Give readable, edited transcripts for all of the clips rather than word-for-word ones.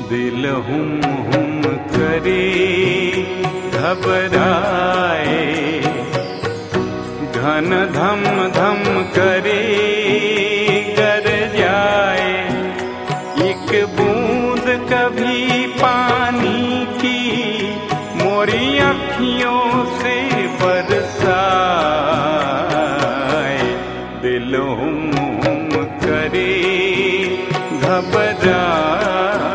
दिल हुम करे घबराए, घन धम धम करे गर जाए। एक बूंद कभी पानी की मोरी अखियों से बरसाए। दिल हुम करे घबराए।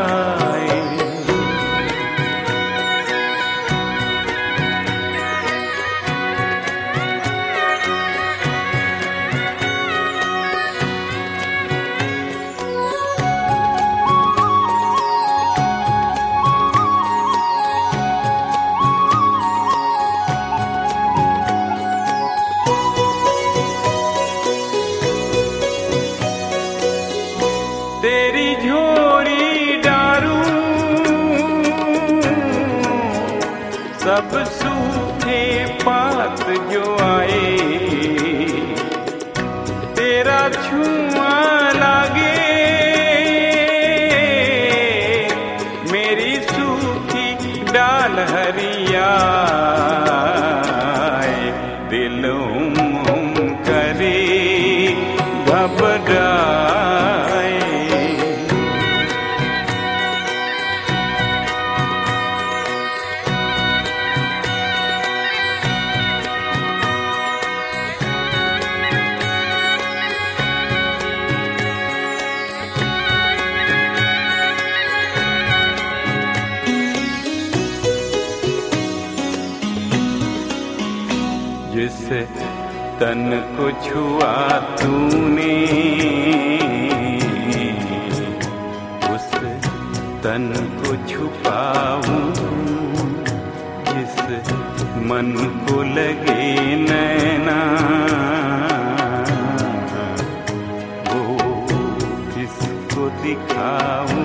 तेरी झोरी डारूं सब सूखे पात जो आए। तेरा छुआ लागे मेरी सूखी डाल हरियाए। दिल हुम करे घबराए। जिस तन को छुआ तूने उस तन को छुपाऊं। जिस मन को लगे नैना वो किसको दिखाऊं।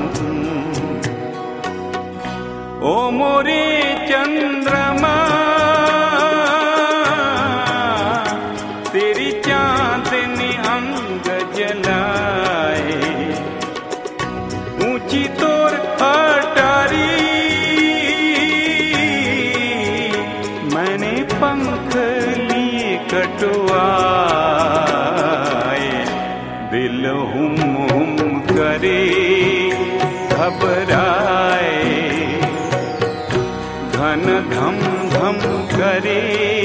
ओ मोरे चंद्रमा तेरी चांदनी अंग जलाए। ऊंची तोर अटारी मैंने पंख लिए कटवाए। दिल हुम करे घबराए, घन धम धम करे